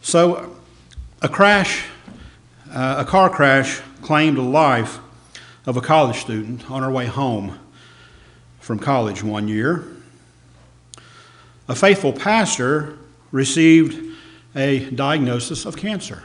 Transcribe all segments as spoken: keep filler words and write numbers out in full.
So a crash, uh, a car crash claimed the life of a college student on her way home from college one year. A faithful pastor received a diagnosis of cancer.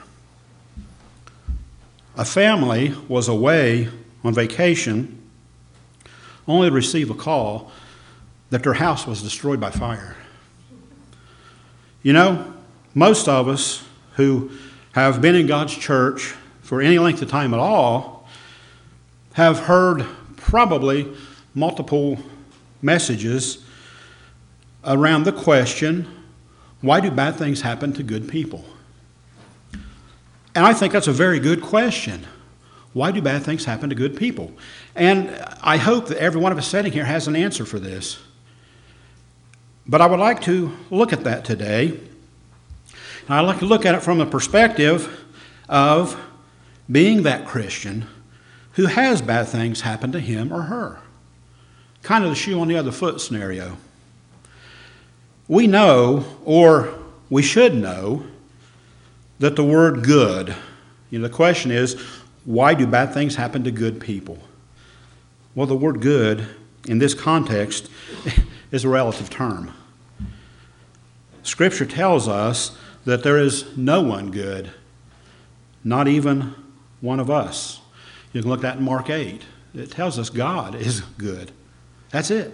A family was away on vacation only to receive a call that their house was destroyed by fire. You know, most of us who have been in God's church for any length of time at all have heard probably multiple messages around the question, why do bad things happen to good people? And I think that's a very good question. Why do bad things happen to good people? And I hope that every one of us sitting here has an answer for this. But I would like to look at that today. And I'd like to look at it from the perspective of being that Christian who has bad things happen to him or her. Kind of the shoe on the other foot scenario. We know, or we should know, that the word good, you know, the question is, why do bad things happen to good people? Well, the word good in this context is a relative term. Scripture tells us that there is no one good, not even one of us. You can look at that in Mark eight. It tells us God is good. That's it.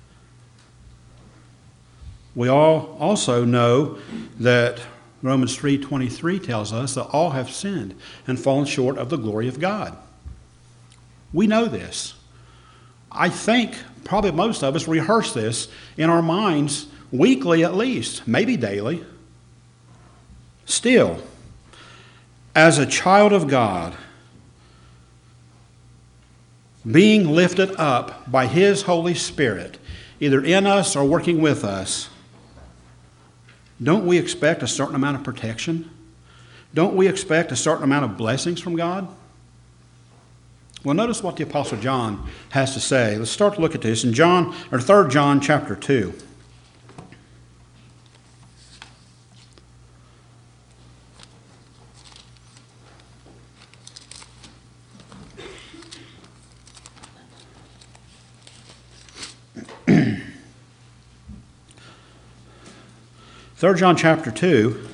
We all also know that Romans three twenty-three tells us that all have sinned and fallen short of the glory of God. We know this. I think probably most of us rehearse this in our minds weekly at least, maybe daily. Still, as a child of God, being lifted up by His Holy Spirit, either in us or working with us, don't we expect a certain amount of protection? Don't we expect a certain amount of blessings from God? Well, notice what the Apostle John has to say. Let's start to look at this in John, or Third John chapter two. Third John chapter two.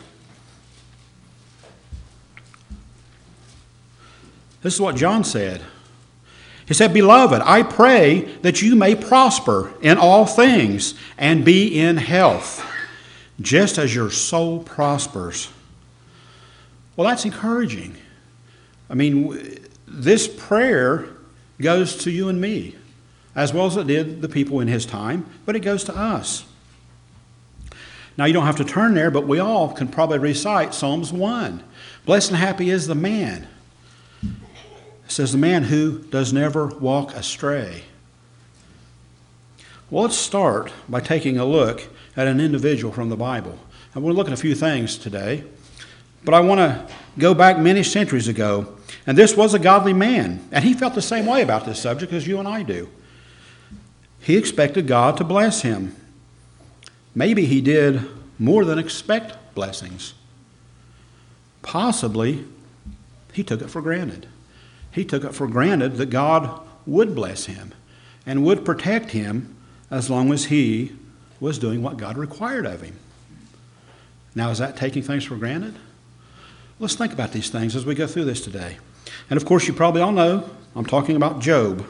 This is what John said. He said, "Beloved, I pray that you may prosper in all things and be in health, just as your soul prospers." Well, that's encouraging. I mean, this prayer goes to you and me, as well as it did the people in his time, but it goes to us. Now, you don't have to turn there, but we all can probably recite Psalms one. Blessed and happy is the man. It says the man who does never walk astray. Well, let's start by taking a look at an individual from the Bible. I want to look at a few things today, but I want to go back many centuries ago. And this was a godly man, and he felt the same way about this subject as you and I do. He expected God to bless him. Maybe he did more than expect blessings. Possibly, he took it for granted. He took it for granted that God would bless him and would protect him as long as he was doing what God required of him. Now, is that taking things for granted? Let's think about these things as we go through this today. And of course, you probably all know I'm talking about Job.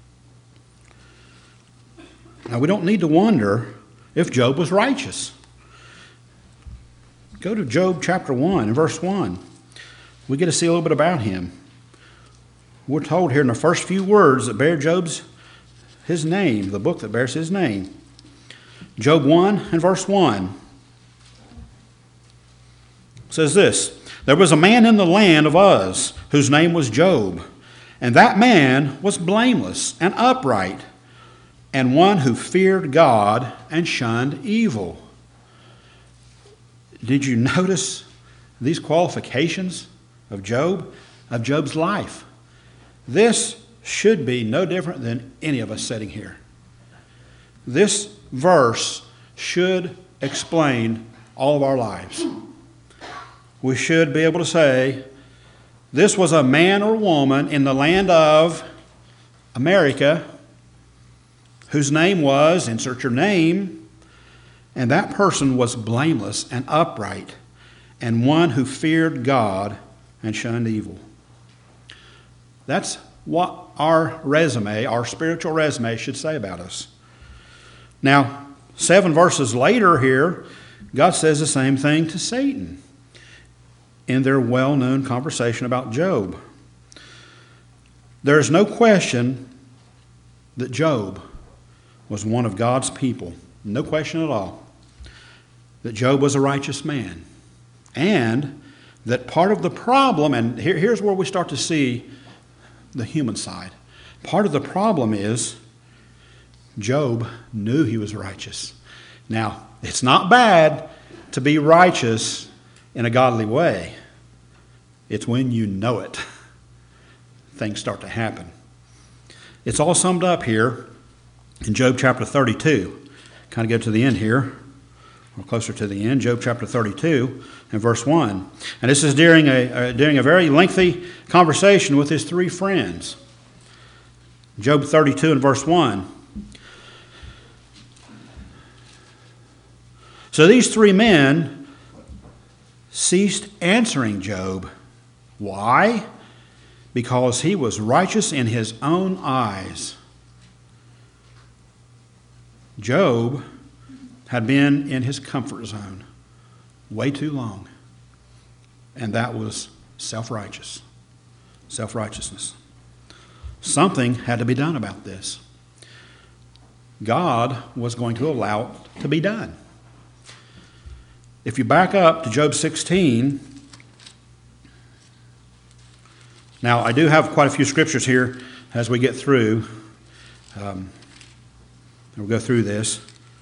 Now, we don't need to wonder if Job was righteous. Go to Job chapter one and verse one. We get to see a little bit about him. We're told here in the first few words that bear Job's his name, the book that bears his name. Job one and verse one says this: "There was a man in the land of Uz whose name was Job, and that man was blameless and upright, and one who feared God and shunned evil." Did you notice these qualifications of Job, of Job's life? This should be no different than any of us sitting here. This verse should explain all of our lives. we should be able to say, this was a man or woman in the land of America whose name was, insert your name, and that person was blameless and upright and one who feared God and shunned evil. That's what our resume, our spiritual resume, should say about us. Now, seven verses later here, God says the same thing to Satan in their well-known conversation about Job. There is no question that Job was one of God's people. No question at all. That Job was a righteous man. And that part of the problem, and here, here's where we start to see the human side. Part of the problem is Job knew he was righteous. Now, it's not bad to be righteous in a godly way. It's when you know it, things start to happen. It's all summed up here in Job chapter thirty-two. Kind of get to the end here, or closer to the end. Job chapter thirty-two and verse one. And this is during a, uh, during a very lengthy conversation with his three friends. Job thirty-two and verse one. So these three men ceased answering Job. Why? Because he was righteous in his own eyes. Job had been in his comfort zone way too long. And that was self-righteous. Self-righteousness. Something had to be done about this. God was going to allow it to be done. If you back up to Job sixteen, now I do have quite a few scriptures here as we get through. Um, we'll go through this.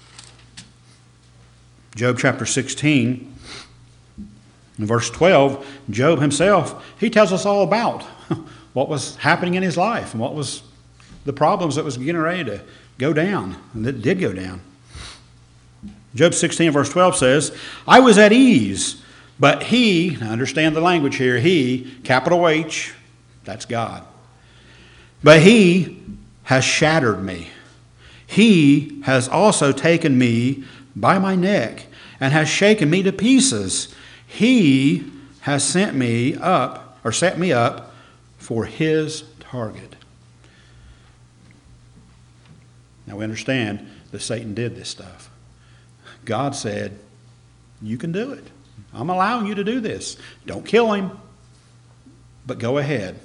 Job chapter sixteen, in verse twelve, Job himself, he tells us all about what was happening in his life and what was the problems that was getting ready to go down, and that did go down. Job sixteen verse twelve says, I was at ease, but he, now understand the language here, he, capital H, that's God. But he has shattered me. He has also taken me by my neck and has shaken me to pieces. He has sent me up, or set me up for his target. Now we understand that Satan did this stuff. God said, you can do it. I'm allowing you to do this. Don't kill him, but go ahead.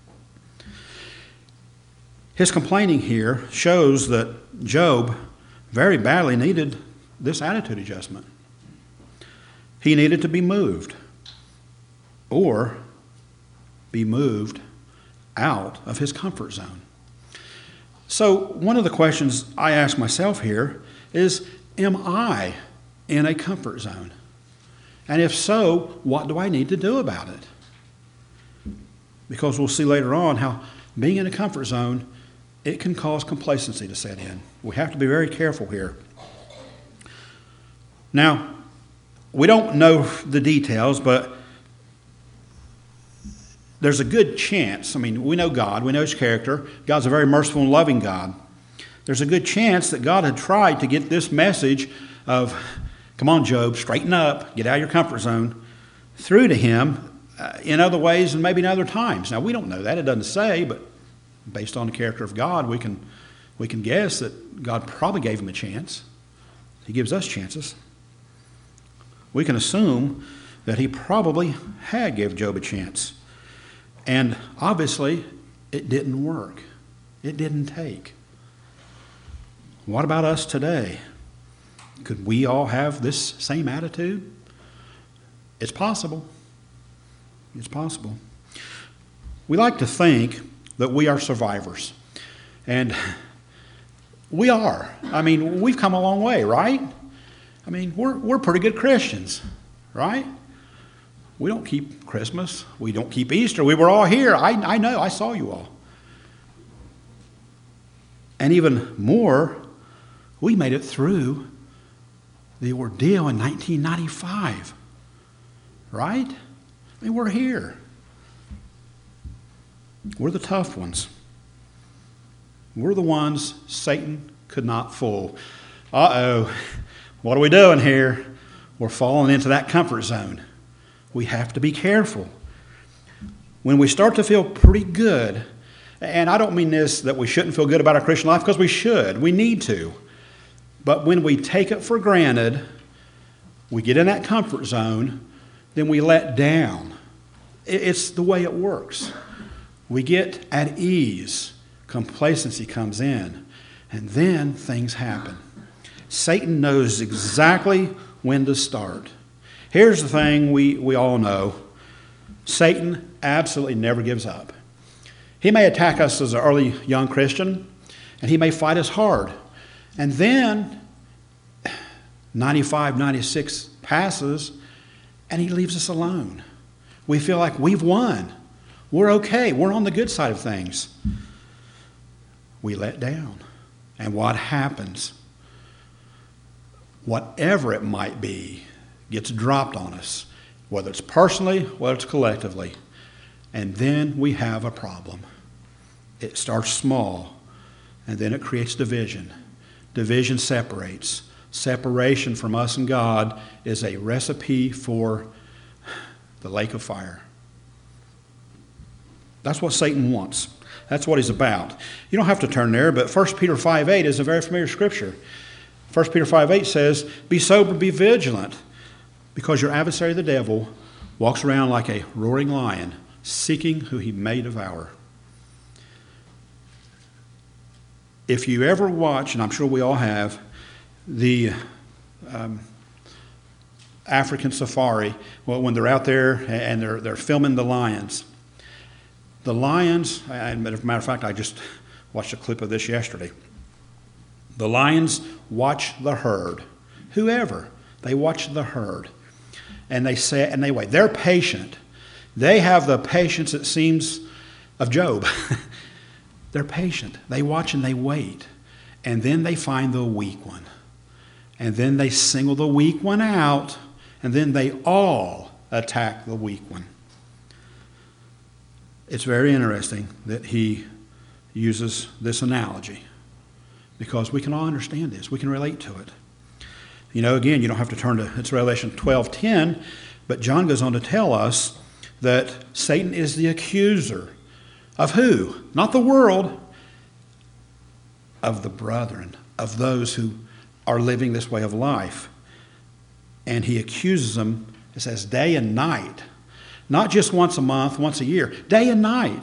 His complaining here shows that Job very badly needed this attitude adjustment. He needed to be moved, or be moved out of his comfort zone. So one of the questions I ask myself here is, am I in a comfort zone? And if so, what do I need to do about it? Because we'll see later on how being in a comfort zone, it can cause complacency to set in. We have to be very careful here. Now, we don't know the details, but there's a good chance. I mean, we know God. We know his character. God's a very merciful and loving God. There's a good chance that God had tried to get this message of, come on, Job, straighten up, get out of your comfort zone, through to him uh, in other ways and maybe in other times. Now, we don't know that. It doesn't say, but based on the character of God, we can, we can guess that God probably gave him a chance. He gives us chances. We can assume that he probably had gave Job a chance. And obviously, it didn't work. It didn't take. What about us today? Could we all have this same attitude? It's possible. It's possible. We like to think that we are survivors. And we are. I mean, we've come a long way, right? I mean, we're, we're pretty good Christians, right? We don't keep Christmas. We don't keep Easter. We were all here. I, I know. I saw you all. And even more, we made it through the ordeal in nineteen ninety-five, right? I mean, we're here. We're the tough ones. We're the ones Satan could not fool. Uh-oh, what are we doing here? We're falling into that comfort zone. We have to be careful. When we start to feel pretty good, and I don't mean this that we shouldn't feel good about our Christian life, because we should. We need to. But when we take it for granted, we get in that comfort zone, then we let down. It's the way it works. We get at ease. Complacency comes in. And then things happen. Satan knows exactly when to start. Here's the thing we, we all know. Satan absolutely never gives up. He may attack us as an early young Christian, and he may fight us hard. And then ninety-five, ninety-six passes, and he leaves us alone. We feel like we've won. We're okay. We're on the good side of things. We let down. And what happens? Whatever it might be gets dropped on us, whether it's personally, whether it's collectively. And then we have a problem. It starts small, and then it creates division. Division separates. Separation from us and God is a recipe for the lake of fire. That's what Satan wants. That's what he's about. You don't have to turn there, but First Peter five eight is a very familiar scripture. First Peter five eight says, "Be sober, be vigilant, because your adversary the devil walks around like a roaring lion, seeking who he may devour." If you ever watch, and I'm sure we all have, the um, African safari, well, when they're out there and they're they're filming the lions, the lions, and as a matter of fact, I just watched a clip of this yesterday. The lions watch the herd, whoever, they watch the herd, and they say, and they wait. They're patient. They have the patience, it seems, of Job. They're patient. They watch and they wait, and then they find the weak one, and then they single the weak one out, and then they all attack the weak one. It's very interesting that he uses this analogy, because we can all understand this. We can relate to it. You know, again, you don't have to turn to, it's Revelation twelve ten, but John goes on to tell us that Satan is the accuser of who? Not the world, of the brethren, of those who are living this way of life. And he accuses them, it says, day and night. Not just once a month, once a year, day and night.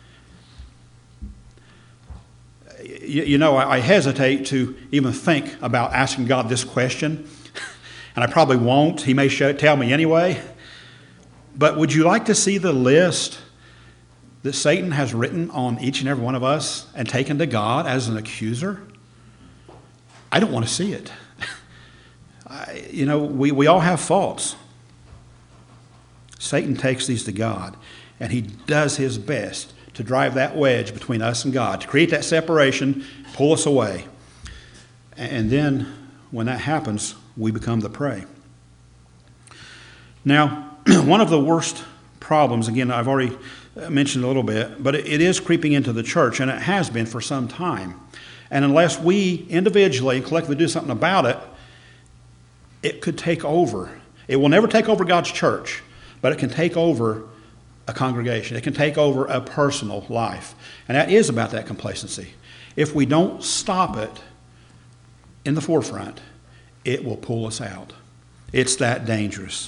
You, you know, I, I hesitate to even think about asking God this question, and I probably won't. He may show, tell me anyway. But would you like to see the list that Satan has written on each and every one of us and taken to God as an accuser? I don't want to see it. I, you know, we, we all have faults. Satan takes these to God, and he does his best to drive that wedge between us and God, to create that separation, pull us away. And then when that happens, we become the prey. Now, one of the worst problems, again, I've already mentioned a little bit, but it is creeping into the church, and it has been for some time. And unless we individually and collectively do something about it, it could take over. It will never take over God's church, but it can take over a congregation. It can take over a personal life. And that is about that complacency. If we don't stop it in the forefront, it will pull us out. It's that dangerous.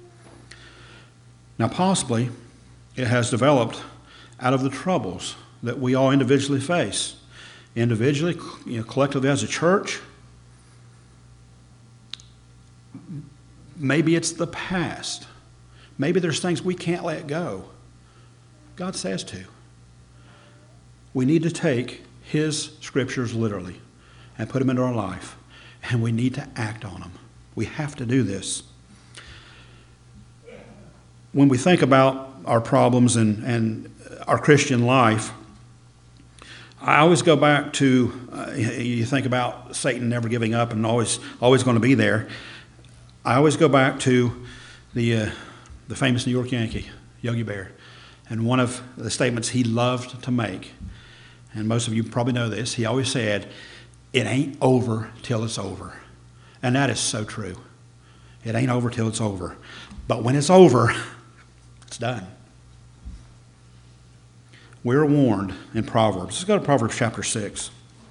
Now, possibly, it has developed out of the troubles that we all individually face. Individually, you know, collectively as a church. Maybe it's the past. Maybe there's things we can't let go. God says to. We need to take his scriptures literally and put them into our life. And we need to act on them. We have to do this. When we think about our problems and, and our Christian life, I always go back to, uh, you think about Satan never giving up and always always going to be there. I always go back to the uh, the famous New York Yankee, Yogi Bear. And one of the statements he loved to make, and most of you probably know this, he always said, "It ain't over till it's over." And that is so true. It ain't over till it's over. But when it's over, it's done. We're warned in Proverbs. Let's go to Proverbs chapter six.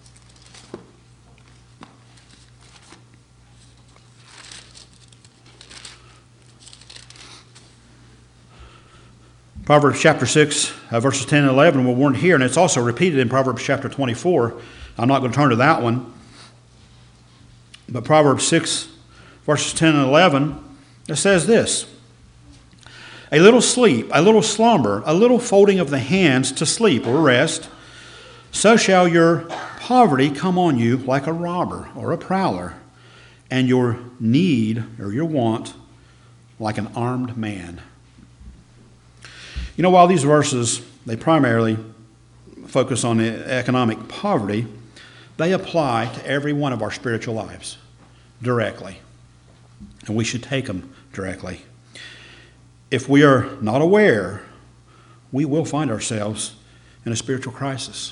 Proverbs chapter six, uh, verses ten and eleven, we're warned here, and it's also repeated in Proverbs chapter twenty-four. I'm not going to turn to that one. But Proverbs six, verses ten and eleven, it says this: "A little sleep, a little slumber, a little folding of the hands to sleep or rest, so shall your poverty come on you like a robber or a prowler, and your need or your want like an armed man." You know, while these verses, they primarily focus on economic poverty, they apply to every one of our spiritual lives directly. And we should take them directly. If we are not aware, we will find ourselves in a spiritual crisis.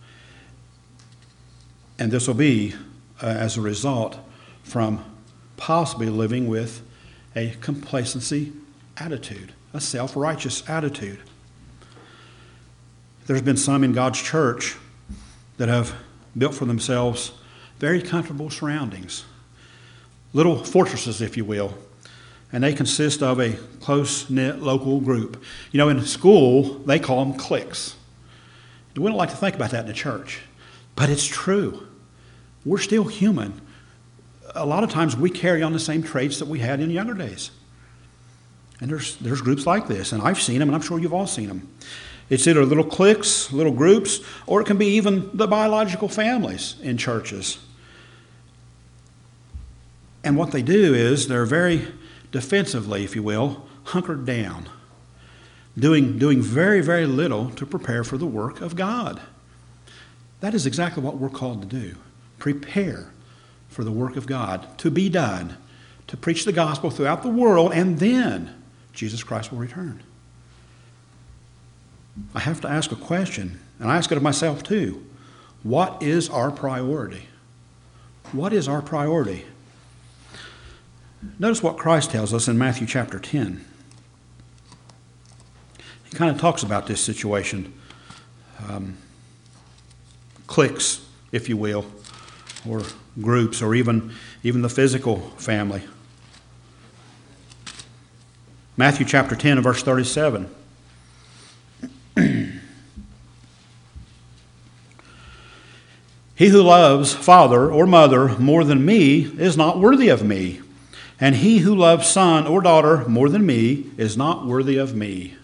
And this will be uh, as a result from possibly living with a complacency attitude, a self-righteous attitude. There's been some in God's church that have built for themselves very comfortable surroundings, little fortresses, if you will, and they consist of a close-knit local group. You know, in school, they call them cliques. We don't like to think about that in the church, but it's true. We're still human. A lot of times we carry on the same traits that we had in younger days. And there's there's groups like this, and I've seen them, and I'm sure you've all seen them. It's either little cliques, little groups, or it can be even the biological families in churches. And what they do is they're very defensively, if you will, hunkered down, doing, doing very, very little to prepare for the work of God. That is exactly what we're called to do. Prepare for the work of God to be done, to preach the gospel throughout the world, and then Jesus Christ will return. I have to ask a question, and I ask it of myself too. What is our priority? What is our priority? Notice what Christ tells us in Matthew chapter ten. He kind of talks about this situation. Um, cliques, if you will, or groups, or even, even the physical family. Matthew chapter ten and verse thirty-seven. "He who loves father or mother more than me is not worthy of me, and he who loves son or daughter more than me is not worthy of me."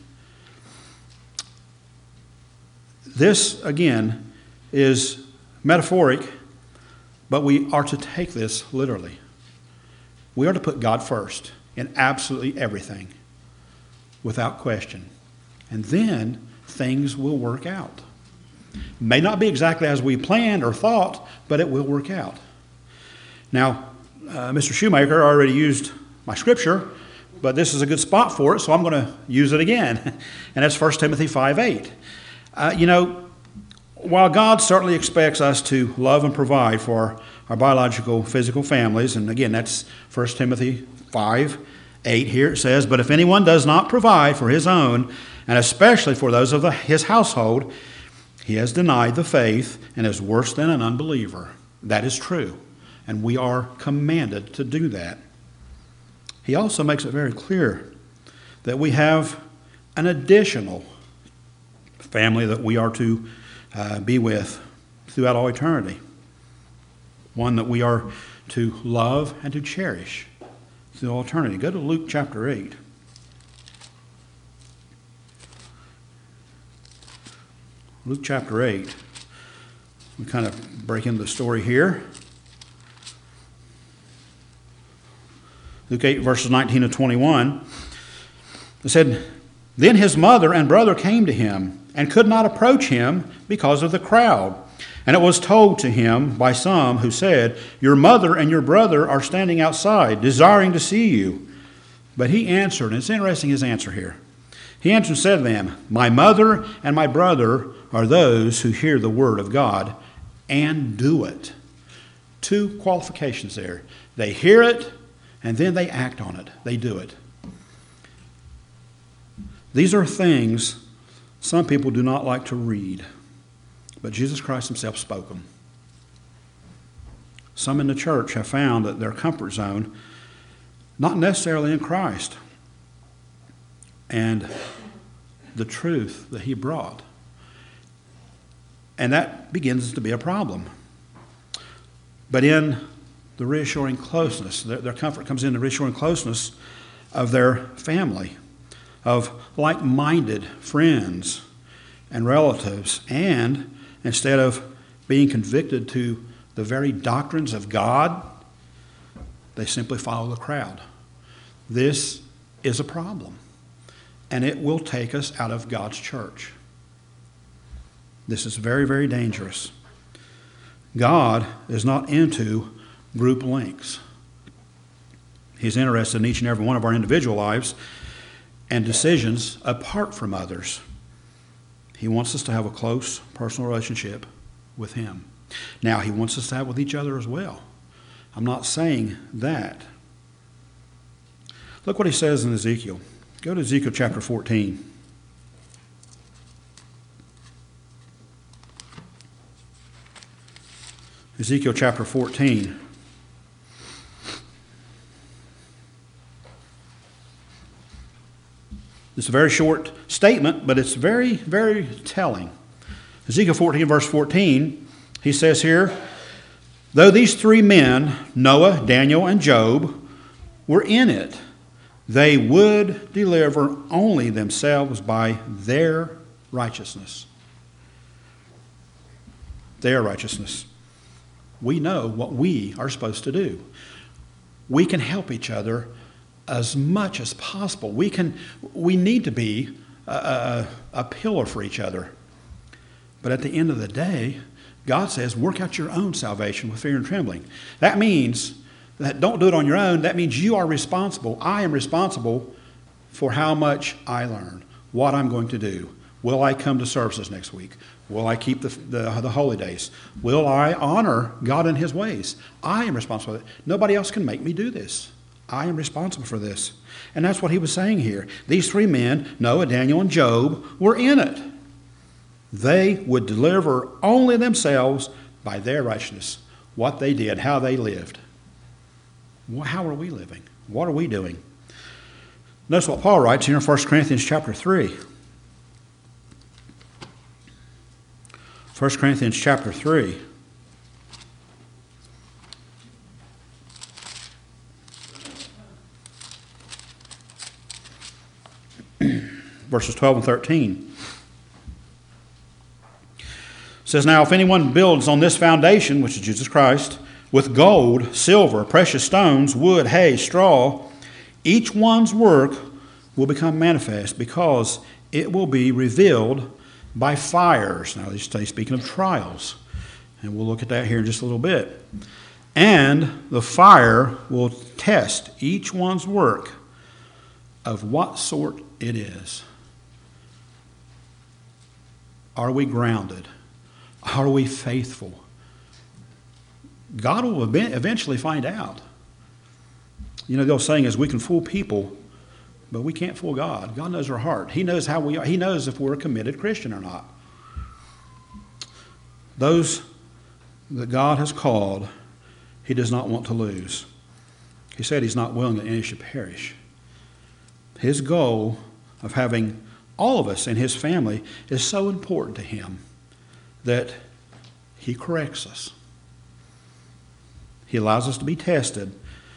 This, again, is metaphoric, but we are to take this literally. We are to put God first in absolutely everything, without question. And then things will work out. May not be exactly as we planned or thought, but it will work out. Now, uh, Mister Shoemaker already used my scripture, but this is a good spot for it, so I'm going to use it again. And that's First Timothy five eight. Uh, you know, while God certainly expects us to love and provide for our biological, physical families, and again, that's First Timothy five eight here, it says, "But if anyone does not provide for his own, and especially for those of the, his household, he has denied the faith and is worse than an unbeliever." That is true, and we are commanded to do that. He also makes it very clear that we have an additional family that we are to uh, be with throughout all eternity, one that we are to love and to cherish through all eternity. Go to Luke chapter eight. Luke chapter eight. We kind of break into the story here. Luke eight, verses nineteen to twenty-one. It said, "Then his mother and brother came to him and could not approach him because of the crowd. And it was told to him by some who said, 'Your mother and your brother are standing outside, desiring to see you.' But he answered, and it's interesting his answer here. He answered and said to them, my mother and my brother are those who hear the word of God and do it. Two qualifications there. They hear it, and then they act on it. They do it. These are things some people do not like to read, but Jesus Christ himself spoke them. Some in the church have found that their comfort zone, not necessarily in Christ, and the truth that he brought. And that begins to be a problem. But in the reassuring closeness, their, their comfort comes in the reassuring closeness of their family, of like-minded friends and relatives, and instead of being convicted to the very doctrines of God, they simply follow the crowd. This is a problem, and it will take us out of God's church. This is very, very dangerous. God is not into group links. He's interested in each and every one of our individual lives and decisions apart from others. He wants us to have a close personal relationship with him. Now, he wants us to have with each other as well. I'm not saying that. Look what he says in Ezekiel. Go to Ezekiel chapter fourteen. Ezekiel chapter fourteen. It's a very short statement, but it's very, very telling. Ezekiel fourteen, verse fourteen, he says here, though these three men, Noah, Daniel, and Job, were in it, they would deliver only themselves by their righteousness. Their righteousness. We know what we are supposed to do. We can help each other as much as possible. We can. We need to be a, a, a pillar for each other. But at the end of the day, God says, work out your own salvation with fear and trembling. That means that don't do it on your own. That means you are responsible. I am responsible for how much I learn, what I'm going to do. Will I come to services next week? Will I keep the, the, the holy days? Will I honor God in his ways? I am responsible for that. Nobody else can make me do this. I am responsible for this. And that's what he was saying here. These three men, Noah, Daniel, and Job, were in it. They would deliver only themselves by their righteousness, what they did, how they lived. How are we living? What are we doing? Notice what Paul writes here in First Corinthians chapter three. First Corinthians chapter three. Verses twelve and thirteen. It says, now if anyone builds on this foundation, which is Jesus Christ, with gold, silver, precious stones, wood, hay, straw, each one's work will become manifest, because it will be revealed by fires. Now, he's speaking of trials, and we'll look at that here in just a little bit. And the fire will test each one's work of what sort it is. Are we grounded? Are we faithful? God will eventually find out. You know, the old saying is, we can fool people, but we can't fool God. God knows our heart. He knows how we are. He knows if we're a committed Christian or not. Those that God has called, he does not want to lose. He said he's not willing that any should perish. His goal of having all of us in his family is so important to him that he corrects us. He allows us to be tested.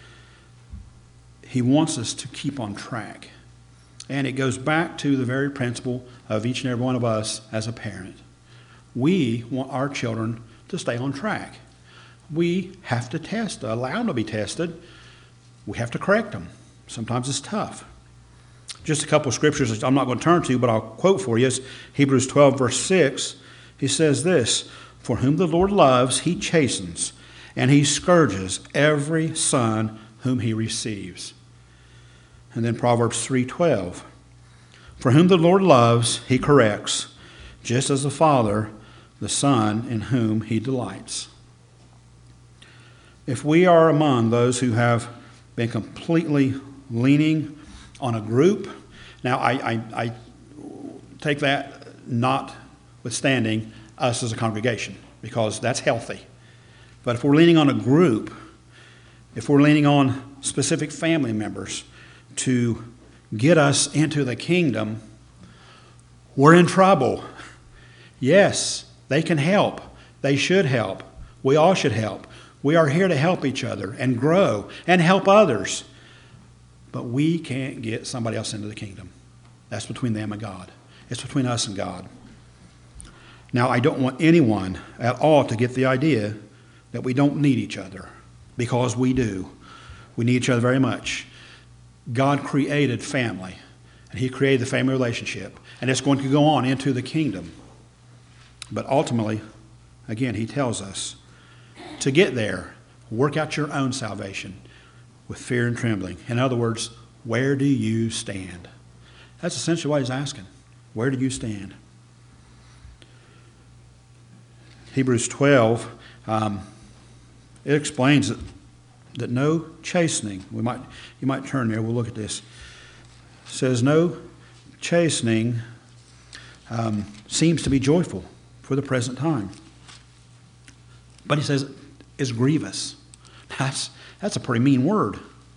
He wants us to keep on track. And it goes back to the very principle of each and every one of us as a parent. We want our children to stay on track. We have to test, allow them to be tested. We have to correct them. Sometimes it's tough. Just a couple of scriptures I'm not going to turn to, but I'll quote for you. It's Hebrews twelve, verse six. He says this, for whom the Lord loves, he chastens, and he scourges every son whom he receives. And then Proverbs three twelve. For whom the Lord loves, he corrects, just as the Father, the Son, in whom he delights. If we are among those who have been completely leaning on a group, now I, I, I take that notwithstanding us as a congregation, because that's healthy. But if we're leaning on a group, if we're leaning on specific family members to get us into the kingdom, we're in trouble. Yes, they can help. They should help. We all should help. We are here to help each other and grow and help others. But we can't get somebody else into the kingdom. That's between them and God. It's between us and God. Now, I don't want anyone at all to get the idea that we don't need each other, because we do. We need each other very much. God created family, and he created the family relationship, and it's going to go on into the kingdom. But ultimately, again, he tells us to get there, work out your own salvation with fear and trembling. In other words, where do you stand? That's essentially what he's asking. Where do you stand? Hebrews twelve, um, it explains that, that no chastening, we might you might turn there, we'll look at this. It says no chastening um, seems to be joyful for the present time. But he says is grievous. That's, that's a pretty mean word.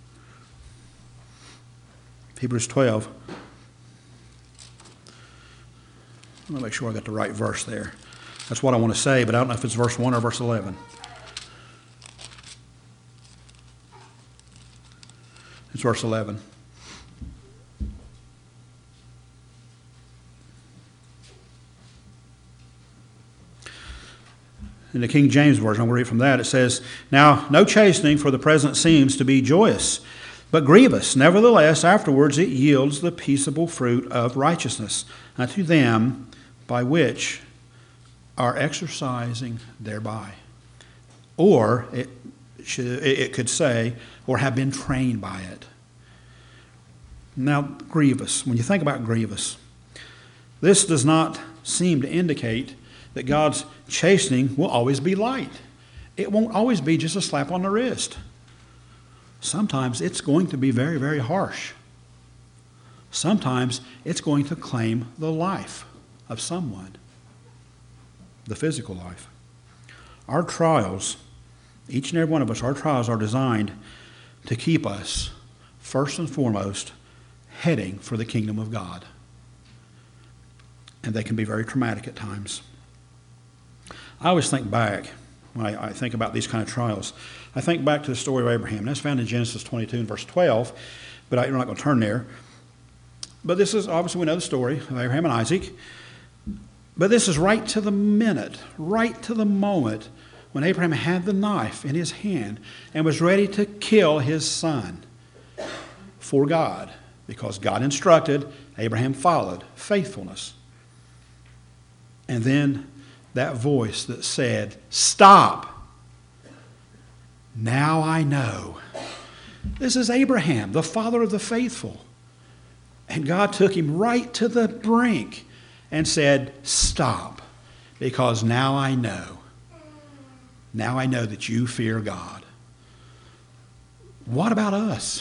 Hebrews twelve. I'm going to make sure I got the right verse there. That's what I want to say, but I don't know if it's verse one or verse eleven. It's verse eleven. In the King James Version, I'm going to read from that. It says, now, no chastening for the present seems to be joyous, but grievous. Nevertheless, afterwards it yields the peaceable fruit of righteousness unto them by which are exercising thereby. Or it, should, it could say, or have been trained by it. Now, grievous. When you think about grievous, this does not seem to indicate that God's chastening will always be light. It won't always be just a slap on the wrist. Sometimes it's going to be very, very harsh. Sometimes it's going to claim the life of someone, the physical life. Our trials, each and every one of us, our trials are designed to keep us, first and foremost, heading for the kingdom of God. And they can be very traumatic at times. I always think back, when I, I think about these kind of trials, I think back to the story of Abraham. And that's found in Genesis twenty-two and verse twelve, but I, I'm not going to turn there. But this is, obviously we know the story of Abraham and Isaac. But this is right to the minute, right to the moment when Abraham had the knife in his hand and was ready to kill his son for God, because God instructed, Abraham followed faithfulness. And then that voice that said, stop. Now I know. This is Abraham, the father of the faithful. And God took him right to the brink and said, stop, because now I know. Now I know that you fear God. What about us?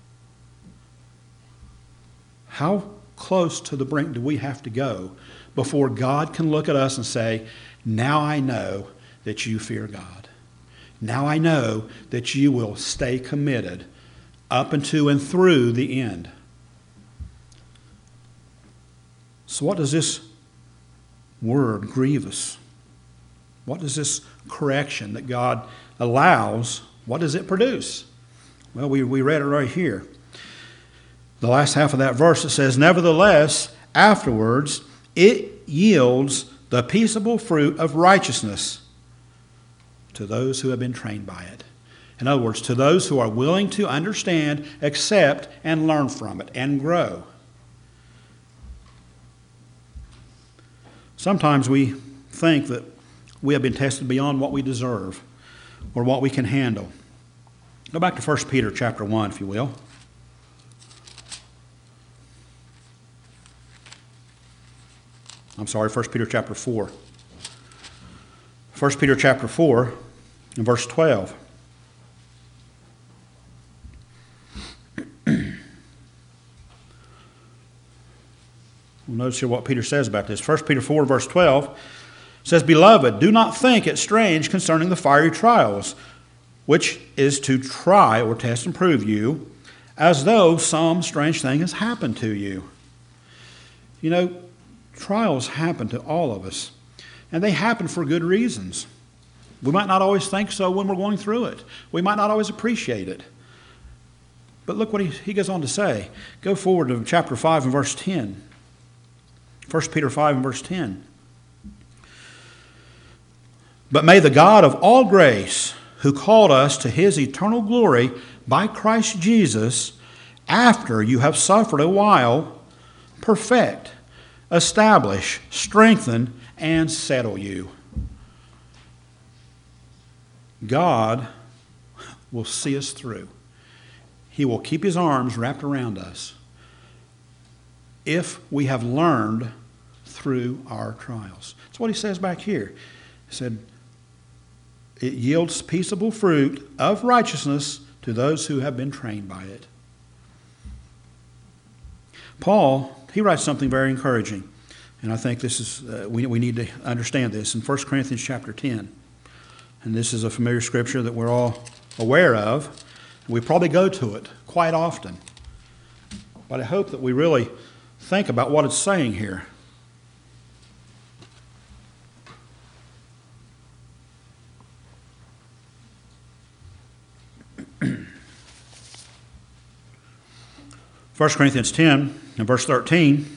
How close to the brink do we have to go before God can look at us and say, now I know that you fear God. Now I know that you will stay committed up into and through the end. So what does this word, grievous, what does this correction that God allows, what does it produce? Well, we, we read it right here. The last half of that verse, it says, nevertheless, afterwards, it yields the peaceable fruit of righteousness to those who have been trained by it. In other words, to those who are willing to understand, accept, and learn from it, and grow. Sometimes we think that we have been tested beyond what we deserve or what we can handle. Go back to First Peter chapter one, if you will. I'm sorry, First Peter chapter four. First Peter chapter four and verse twelve. We'll notice here what Peter says about this. First Peter four, verse twelve says, Beloved, do not think it strange concerning the fiery trials, which is to try or test and prove you, as though some strange thing has happened to you. You know, trials happen to all of us, and they happen for good reasons. We might not always think so when we're going through it. We might not always appreciate it. But look what he, he goes on to say. Go forward to chapter five and verse ten. First Peter five and verse ten. But may the God of all grace, who called us to his eternal glory by Christ Jesus, after you have suffered a while, perfect, establish, strengthen, and settle you. God will see us through. He will keep his arms wrapped around us if we have learned through our trials. That's what he says back here. He said, it yields peaceable fruit of righteousness to those who have been trained by it. Paul, he writes something very encouraging. And I think this is, uh, we, we need to understand this in First Corinthians chapter ten. And this is a familiar scripture that we're all aware of. We probably go to it quite often. But I hope that we really think about what it's saying here. First Corinthians ten and verse thirteen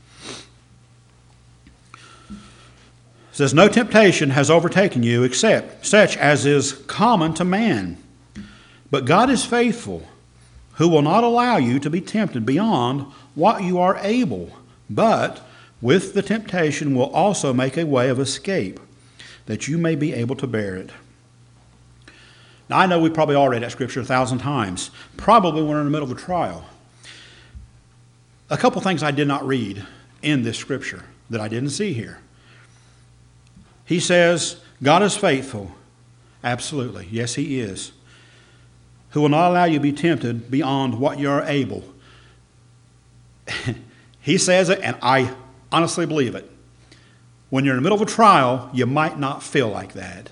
says, No temptation has overtaken you except such as is common to man. But God is faithful, who will not allow you to be tempted beyond what you are able, but with the temptation will also make a way of escape, that you may be able to bear it. Now, I know we probably all read that scripture a thousand times, probably when we're in the middle of a trial. A couple things I did not read in this scripture that I didn't see here. He says, God is faithful. Absolutely. Yes, he is. Who will not allow you to be tempted beyond what you are able. He says it, and I honestly believe it. When you're in the middle of a trial, you might not feel like that.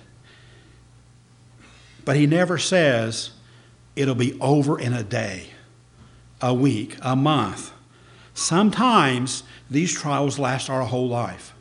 But he never says it'll be over in a day, a week, a month. Sometimes these trials last our whole life.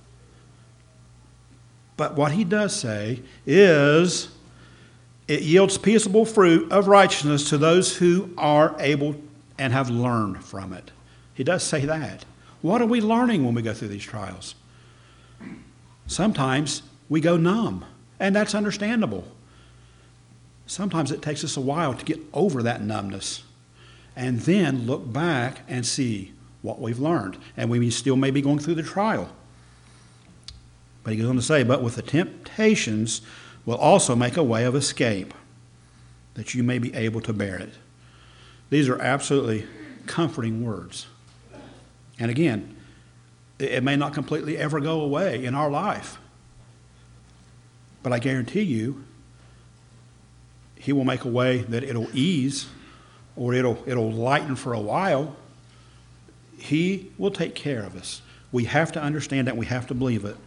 But what he does say is it yields peaceable fruit of righteousness to those who are able and have learned from it. He does say that. What are we learning when we go through these trials? Sometimes we go numb, and that's understandable. Sometimes it takes us a while to get over that numbness and then look back and see what we've learned. And we still may be going through the trial. But he goes on to say, but with the temptations will also make a way of escape, that you may be able to bear it. These are absolutely comforting words. And again, it may not completely ever go away in our life. But I guarantee you, he will make a way that it'll ease or it'll, it'll lighten for a while. He will take care of us. We have to understand that. We have to believe it.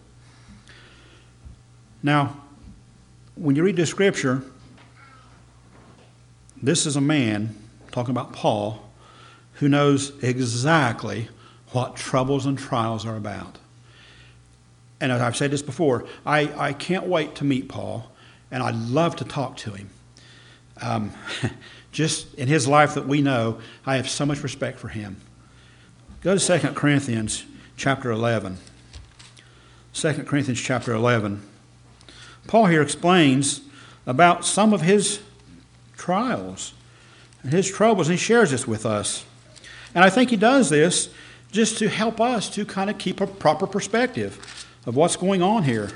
Now, when you read this scripture, this is a man, talking about Paul, who knows exactly what troubles and trials are about. And as I've said this before, I, I can't wait to meet Paul, and I'd love to talk to him. Um, just in his life that we know, I have so much respect for him. Go to Second Corinthians chapter eleven. Second Corinthians chapter eleven. Paul here explains about some of his trials and his troubles, and he shares this with us. And I think he does this just to help us to kind of keep a proper perspective of what's going on here.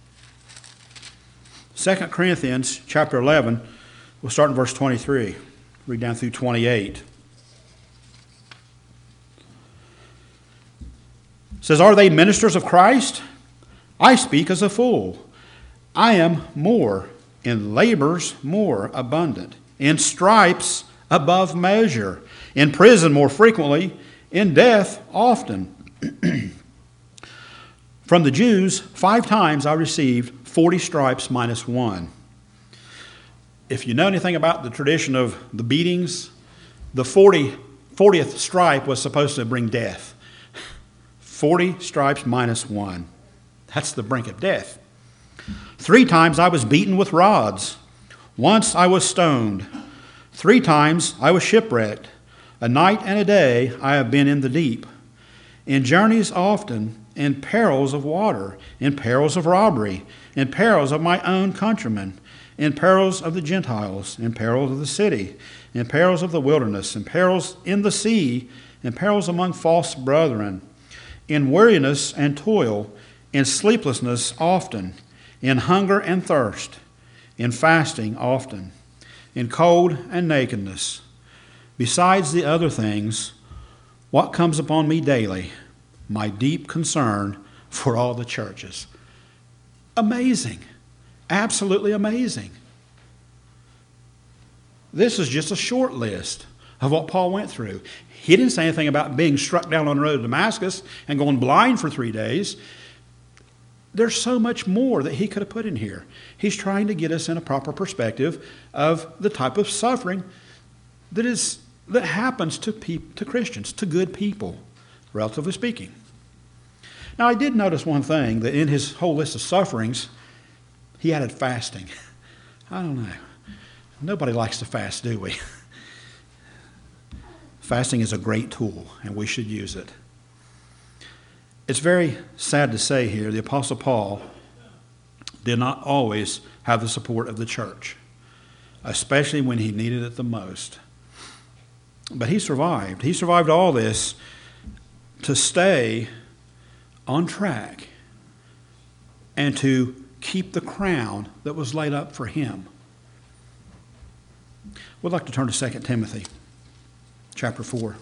Second Corinthians chapter eleven, we'll start in verse twenty-three, read down through twenty-eight. says, are they ministers of Christ? I speak as a fool. I am more, in labors more abundant, in stripes above measure, in prison more frequently, in death often. From the Jews, five times I received forty stripes minus one. If you know anything about the tradition of the beatings, the forty, fortieth stripe was supposed to bring death. forty stripes minus one. That's the brink of death. Three times I was beaten with rods. Once I was stoned. Three times I was shipwrecked. A night and a day I have been in the deep. In journeys often, in perils of water, in perils of robbery, in perils of my own countrymen, in perils of the Gentiles, in perils of the city, in perils of the wilderness, in perils in the sea, in perils among false brethren, in weariness and toil, in sleeplessness often, in hunger and thirst, in fasting often, in cold and nakedness. Besides the other things, what comes upon me daily? My deep concern for all the churches. Amazing. Absolutely amazing. This is just a short list of what Paul went through. He didn't say anything about being struck down on the road to Damascus and going blind for three days. There's so much more that he could have put in here. He's trying to get us in a proper perspective of the type of suffering that is that happens to peop, to Christians, to good people, relatively speaking. Now, I did notice one thing, that in his whole list of sufferings, he added fasting. I don't know. Nobody likes to fast, do we? Fasting is a great tool, and we should use it. It's very sad to say here, the Apostle Paul did not always have the support of the church, especially when he needed it the most. But he survived. He survived all this to stay on track and to keep the crown that was laid up for him. We'd like to turn to Second Timothy chapter four.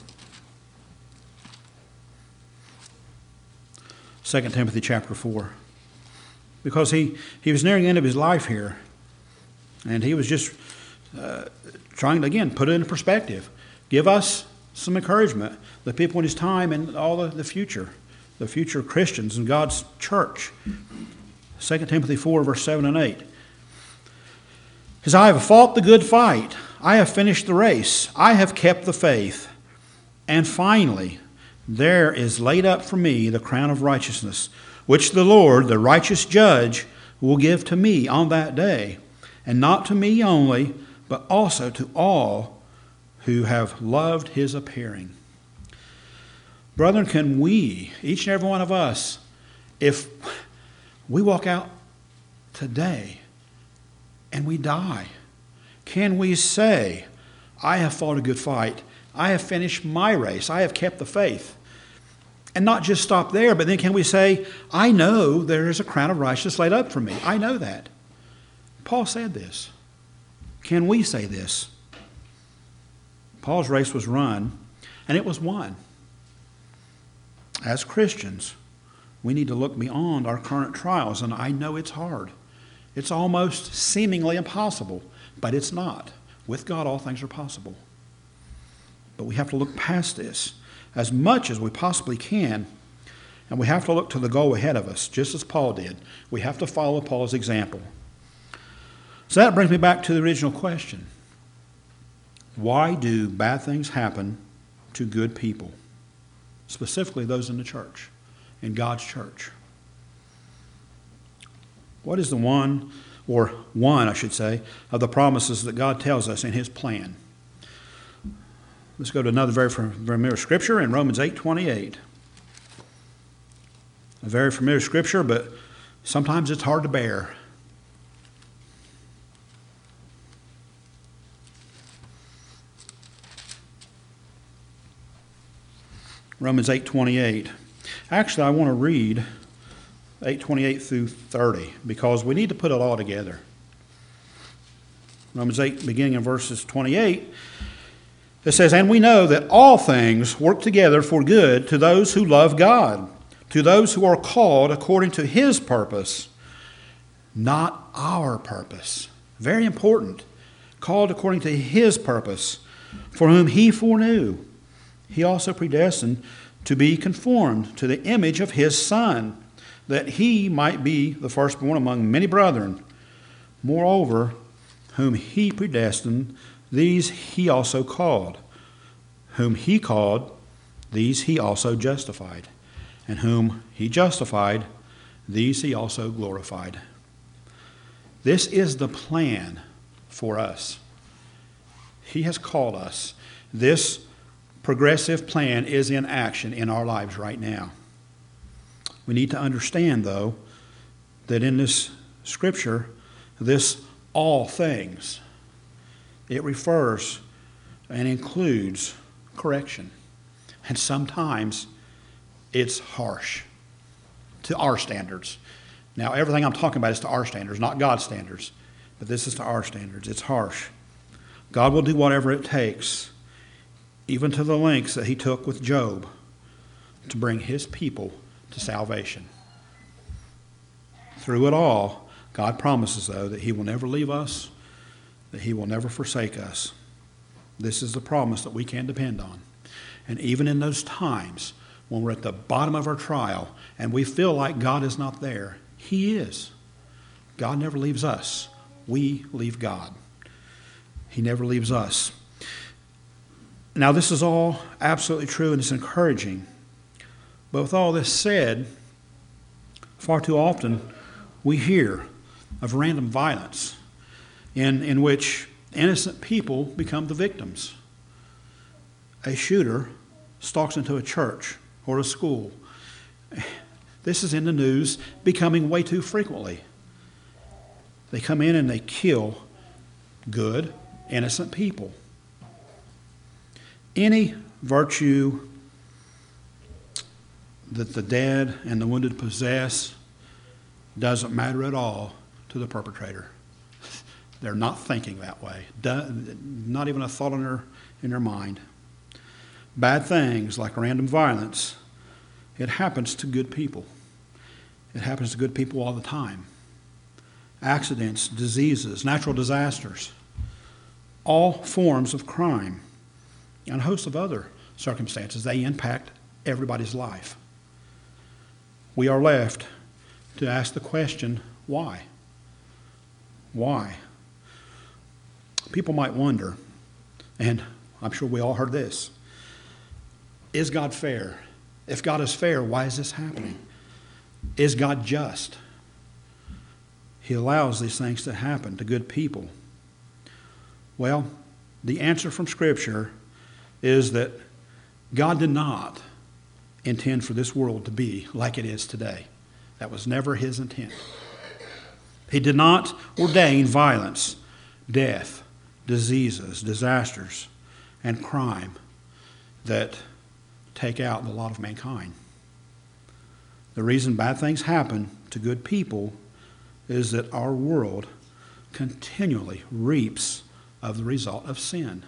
Second Timothy chapter four. Because he, he was nearing the end of his life here. And he was just uh, trying to, again, put it into perspective. Give us some encouragement, the people in his time and all the, the future, the future Christians in God's church. Second Timothy four, verse seven and eight. Because I have fought the good fight. I have finished the race. I have kept the faith. And finally, there is laid up for me the crown of righteousness, which the Lord, the righteous judge, will give to me on that day, and not to me only, but also to all who have loved his appearing. Brethren, can we, each and every one of us, if we walk out today and we die, can we say, I have fought a good fight, I have finished my race, I have kept the faith? And not just stop there, but then can we say, I know there is a crown of righteousness laid up for me. I know that. Paul said this. Can we say this? Paul's race was run, and it was won. As Christians, we need to look beyond our current trials, and I know it's hard. It's almost seemingly impossible, but it's not. With God, all things are possible. But we have to look past this as much as we possibly can, and we have to look to the goal ahead of us, just as Paul did. We have to follow Paul's example. So that brings me back to the original question. Why do bad things happen to good people, specifically those in the church, in God's church? What is the one, or one, I should say, of the promises that God tells us in his plan? Let's go to another very familiar scripture in Romans eight twenty-eight. A very familiar scripture, but sometimes it's hard to bear. Romans eight twenty-eight. Actually, I want to read eight twenty-eight through thirty because we need to put it all together. Romans eight, beginning in verses twenty-eight, it says, and we know that all things work together for good to those who love God, To those who are called according to his purpose, not our purpose. Very important. Called according to his purpose, for whom he foreknew, he also predestined to be conformed to the image of his Son, that he might be the firstborn among many brethren. Moreover, whom he predestined, these he also called. Whom he called, these he also justified. And whom he justified, these he also glorified. This is the plan for us. He has called us. This progressive plan is in action in our lives right now. We need to understand, though, that in this scripture, this all things, it refers and includes correction. And sometimes it's harsh to our standards. Now, everything I'm talking about is to our standards, not God's standards. But this is to our standards. It's harsh. God will do whatever it takes, even to the lengths that he took with Job, to bring his people to salvation. Through it all, God promises, though, that he will never leave us, that he will never forsake us. This is the promise that we can depend on. And even in those times when we're at the bottom of our trial and we feel like God is not there, he is. God never leaves us. We leave God. He never leaves us. Now, this is all absolutely true and it's encouraging. But with all this said, far too often we hear of random violence in, in which innocent people become the victims. A shooter stalks into a church or a school. This is in the news becoming way too frequently. They come in and they kill good, innocent people. Any virtue that the dead and the wounded possess doesn't matter at all to the perpetrator. They're not thinking that way. Not even a thought in their, in their mind. Bad things like random violence, it happens to good people. It happens to good people all the time. Accidents, diseases, natural disasters, all forms of crime, and a host of other circumstances, they impact everybody's life. We are left to ask the question, why? Why? People might wonder, and I'm sure we all heard this, is God fair? If God is fair, why is this happening? Is God just? He allows these things to happen to good people. Well, the answer from Scripture is that God did not intend for this world to be like it is today. That was never his intent. He did not ordain violence, death, diseases, disasters, and crime that take out the lot of mankind. The reason bad things happen to good people is that our world continually reaps of the result of sin.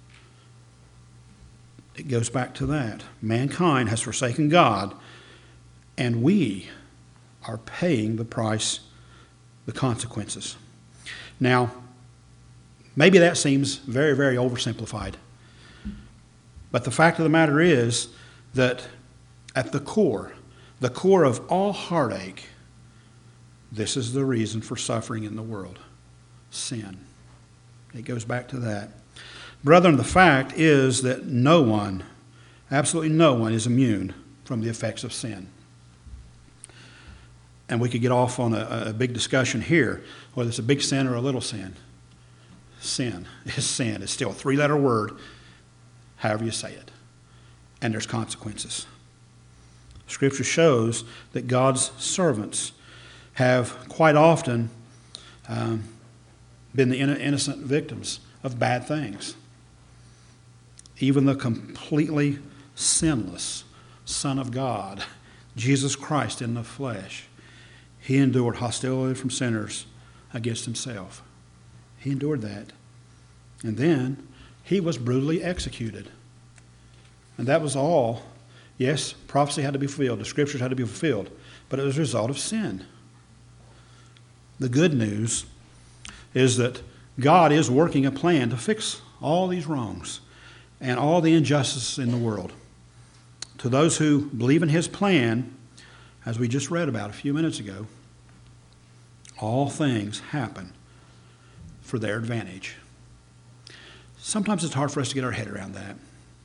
It goes back to that. Mankind has forsaken God, and we are paying the price, the consequences. Now, maybe that seems very, very oversimplified. But the fact of the matter is that at the core, the core of all heartache, this is the reason for suffering in the world. Sin. It goes back to that. Brethren, the fact is that no one, absolutely no one, is immune from the effects of sin. And we could get off on a, a big discussion here, whether it's a big sin or a little sin. Sin is sin. It's still a three-letter word, however you say it. And there's consequences. Scripture shows that God's servants have quite often um, been the innocent victims of bad things. Even the completely sinless Son of God, Jesus Christ in the flesh, he endured hostility from sinners against himself. He endured that. And then he was brutally executed. And that was all Yes, prophecy had to be fulfilled. The scriptures had to be fulfilled. But it was a result of sin. The good news is that God is working a plan to fix all these wrongs and all the injustice in the world. To those who believe in his plan, as we just read about a few minutes ago, all things happen for their advantage. Sometimes it's hard for us to get our head around that.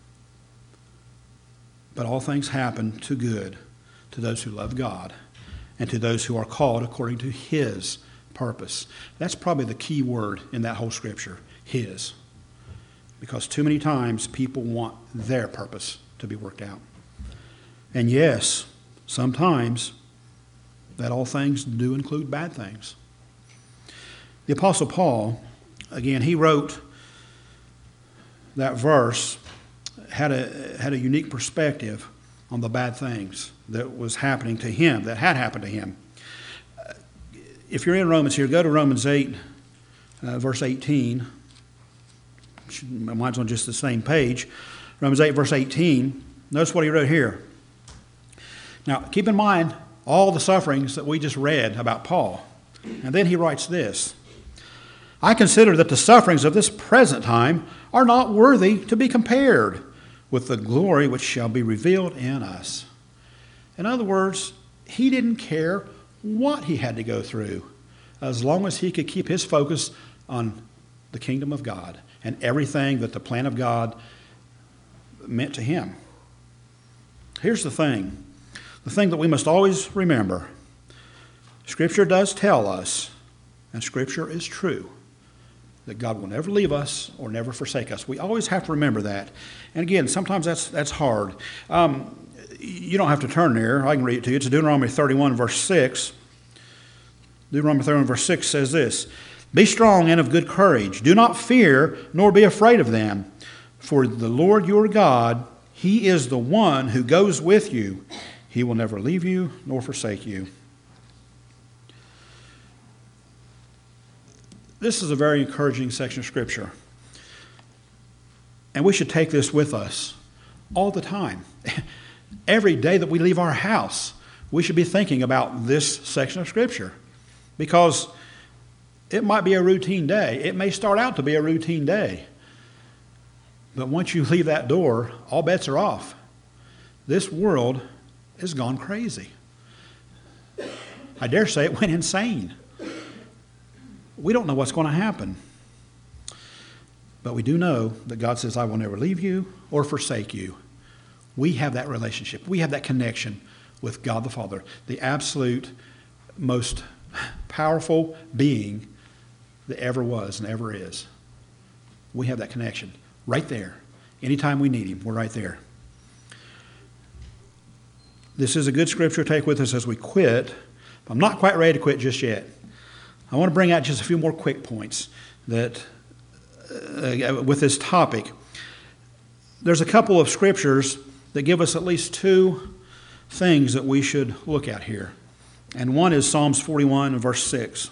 But all things happen to good to those who love God and to those who are called according to his purpose. That's probably the key word in that whole scripture, his. Because too many times people want their purpose to be worked out. And yes, sometimes that all things do include bad things. The Apostle Paul, again, he wrote that verse, had a, had a unique perspective on the bad things that was happening to him, that had happened to him. If you're in Romans here, go to Romans eight, uh, verse eighteen. Mine's on just the same page. Romans eight, verse eighteen. Notice what he wrote here. Now, keep in mind all the sufferings that we just read about Paul. And then he writes this. I consider that the sufferings of this present time are not worthy to be compared with the glory which shall be revealed in us. In other words, he didn't care what he had to go through as long as he could keep his focus on the kingdom of God and everything that the plan of God meant to him. Here's the thing. The thing that we must always remember. Scripture does tell us, and Scripture is true, that God will never leave us or never forsake us. We always have to remember that. And again, sometimes that's that's hard. Um, you don't have to turn there. I can read it to you. It's Deuteronomy thirty-one, verse six. Deuteronomy thirty-one, verse six says this. Be strong and of good courage. Do not fear, nor be afraid of them. For the Lord your God, he is the one who goes with you. He will never leave you nor forsake you. This is a very encouraging section of Scripture. And we should take this with us all the time. Every day that we leave our house, we should be thinking about this section of Scripture. Because it might be a routine day. It may start out to be a routine day. But once you leave that door, all bets are off. This world has gone crazy. I dare say it went insane. We don't know what's going to happen. But we do know that God says, I will never leave you or forsake you. We have that relationship. We have that connection with God the Father, the absolute most powerful being that ever was and ever is. We have that connection right there. Anytime we need him, we're right there. This is a good scripture to take with us as we quit. I'm not quite ready to quit just yet. I want to bring out just a few more quick points that uh, with this topic. There's a couple of scriptures that give us at least two things that we should look at here. And one is Psalms forty-one, verse six.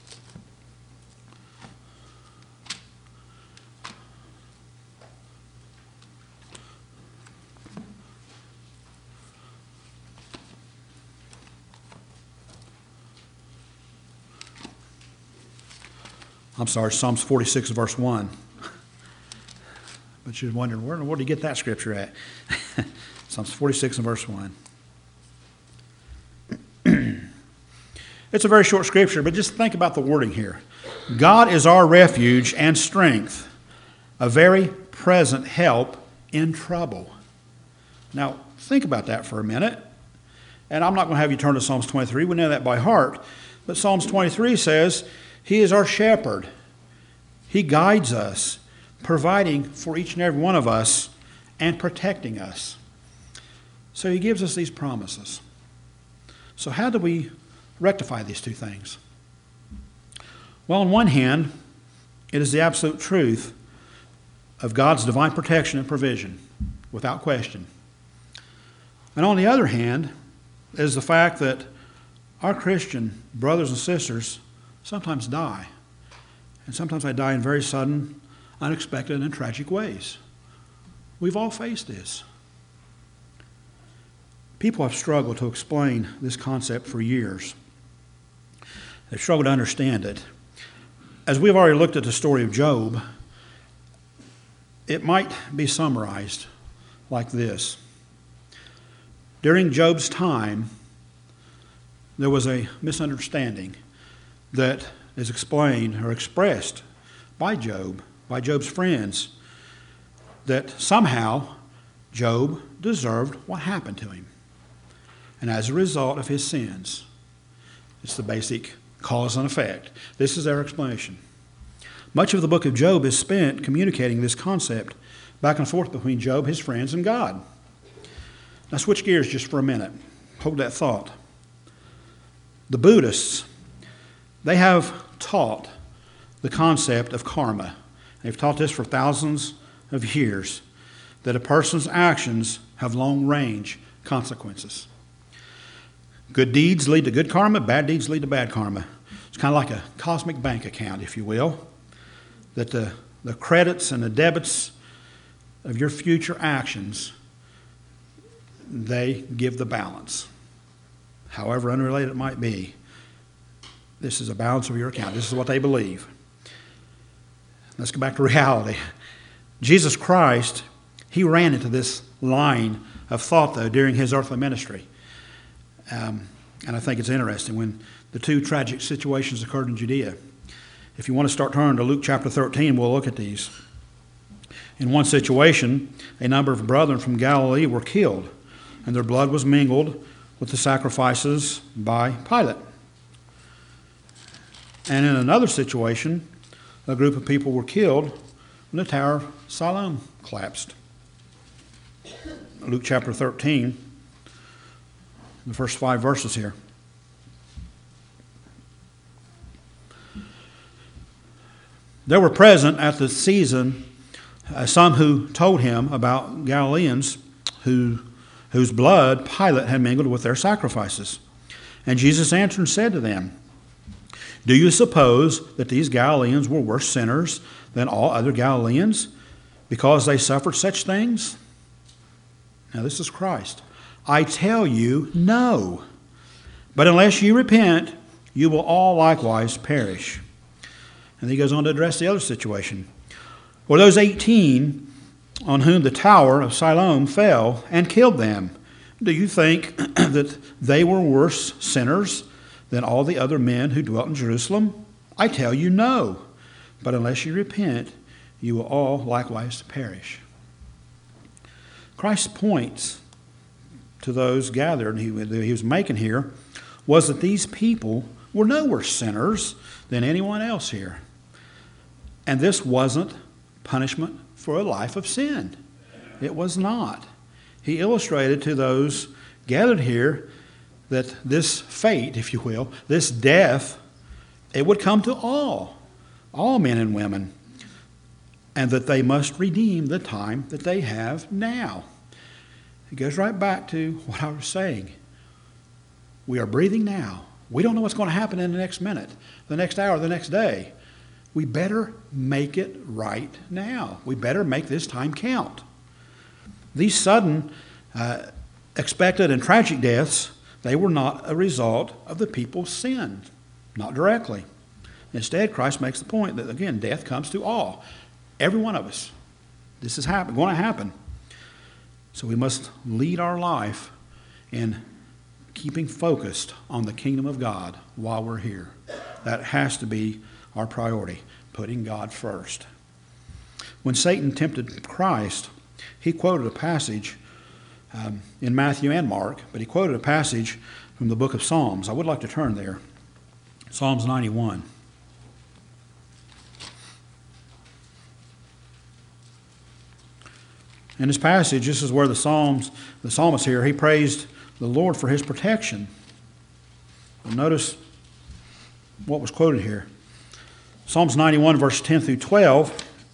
I'm sorry, Psalms forty-six, verse one. But you're wondering, where, where did you get that scripture at? Psalms forty-six and verse one. It's a very short scripture, but just think about the wording here. God is our refuge and strength, a very present help in trouble. Now, think about that for a minute. And I'm not going to have you turn to Psalms twenty-three. We know that by heart. But Psalms twenty-three says, he is our shepherd. He guides us, providing for each and every one of us and protecting us. So he gives us these promises. So how do we rectify these two things? Well, on one hand, it is the absolute truth of God's divine protection and provision, without question. And on the other hand, is the fact that our Christian brothers and sisters sometimes die. And sometimes they die in very sudden, unexpected, and tragic ways. We've all faced this. People have struggled to explain this concept for years. They've struggled to understand it. As we've already looked at the story of Job, it might be summarized like this. During Job's time, there was a misunderstanding that is explained or expressed by Job, by Job's friends, that somehow Job deserved what happened to him. And as a result of his sins, it's the basic cause and effect. This is their explanation. Much of the book of Job is spent communicating this concept back and forth between Job, his friends, and God. Now switch gears just for a minute. Hold that thought. The Buddhists, they have taught the concept of karma. They've taught this for thousands of years, that a person's actions have long-range consequences. Good deeds lead to good karma, bad deeds lead to bad karma. It's kind of like a cosmic bank account, if you will, that the, the credits and the debits of your future actions, they give the balance. However unrelated it might be, this is a balance of your account. This is what they believe. Let's go back to reality. Jesus Christ, he ran into this line of thought, though, during his earthly ministry. Um, and I think it's interesting when the two tragic situations occurred in Judea. If you want to start turning to Luke chapter thirteen, we'll look at these. In one situation, a number of brethren from Galilee were killed, and their blood was mingled with the sacrifices by Pilate. And in another situation, a group of people were killed when the Tower of Siloam collapsed. Luke chapter thirteen, the first five verses here. There were present at the season uh, some who told him about Galileans who, whose blood Pilate had mingled with their sacrifices. And Jesus answered and said to them, "Do you suppose that these Galileans were worse sinners than all other Galileans because they suffered such things?" Now this is Christ. "I tell you, no. But unless you repent, you will all likewise perish." And he goes on to address the other situation. "Or those eighteen on whom the Tower of Siloam fell and killed them, do you think that they were worse sinners than all the other men who dwelt in Jerusalem? I tell you, no. But unless you repent, you will all likewise perish." Christ's points to those gathered he, that he was making here was that these people were no worse sinners than anyone else here. And this wasn't punishment for a life of sin. It was not. He illustrated to those gathered here that this fate, if you will, this death, it would come to all, all men and women, and that they must redeem the time that they have now. It goes right back to what I was saying. We are breathing now. We don't know what's going to happen in the next minute, the next hour, the next day. We better make it right now. We better make this time count. These sudden, uh, expected and tragic deaths, they were not a result of the people's sin, not directly. Instead, Christ makes the point that, again, death comes to all, every one of us. This is happen, going to happen. So we must lead our life in keeping focused on the kingdom of God while we're here. That has to be our priority, putting God first. When Satan tempted Christ, he quoted a passage um, in Matthew and Mark, but he quoted a passage from the book of Psalms. I would like to turn there. Psalms ninety-one. In this passage, this is where the Psalms, the psalmist here, he praised the Lord for his protection. Well, notice what was quoted here. Psalms ninety-one, verse ten through twelve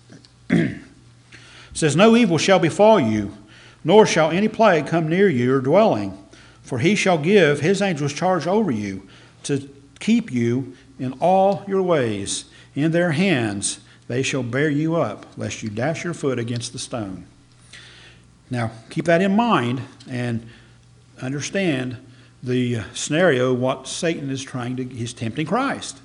says, "No evil shall befall you, nor shall any plague come near your dwelling. For he shall give his angels charge over you, to keep you in all your ways. In their hands they shall bear you up, lest you dash your foot against the stone." Now, keep that in mind, and understand the scenario, what Satan is trying to, he's tempting Christ.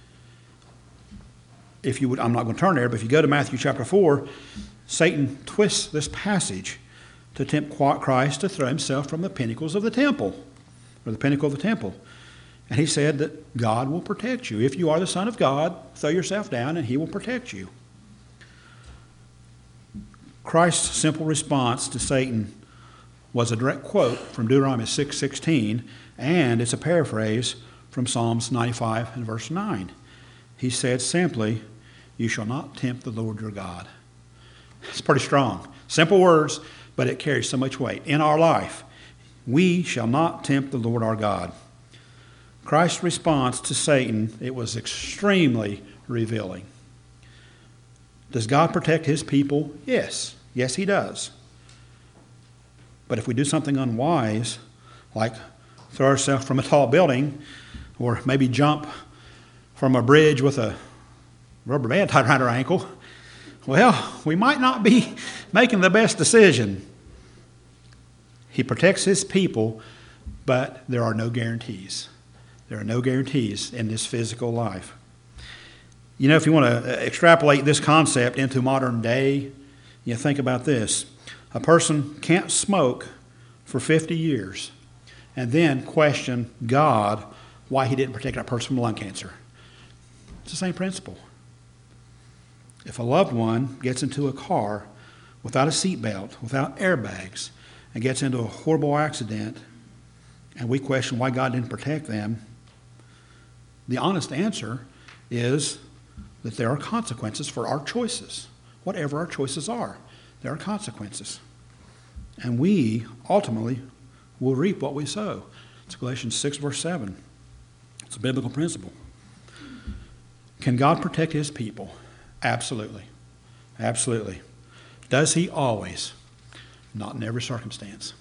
If you would, I'm not going to turn there, but if you go to Matthew chapter four, Satan twists this passage to tempt Christ to throw himself from the pinnacles of the temple, or the pinnacle of the temple. And he said that God will protect you. If you are the Son of God, throw yourself down and he will protect you. Christ's simple response to Satan was a direct quote from Deuteronomy six sixteen, and it's a paraphrase from Psalms ninety-five and verse nine. He said simply, "You shall not tempt the Lord your God." It's pretty strong. Simple words, but it carries so much weight. In our life, we shall not tempt the Lord our God. Christ's response to Satan, it was extremely revealing. Does God protect his people? Yes. Yes, he does. But if we do something unwise, like throw ourselves from a tall building, or maybe jump from a bridge with a rubber band tied around our ankle, well, we might not be making the best decision. He protects his people, but there are no guarantees. There are no guarantees in this physical life. You know, if you want to extrapolate this concept into modern day, you think about this. A person can't smoke for fifty years and then question God why he didn't protect that person from lung cancer. It's the same principle. If a loved one gets into a car without a seatbelt, without airbags, and gets into a horrible accident, and we question why God didn't protect them, the honest answer is that there are consequences for our choices. Whatever our choices are, there are consequences. And we ultimately will reap what we sow. It's Galatians six, verse seven. It's a biblical principle. Can God protect his people? Absolutely. Absolutely. Does he always? Not in every circumstance.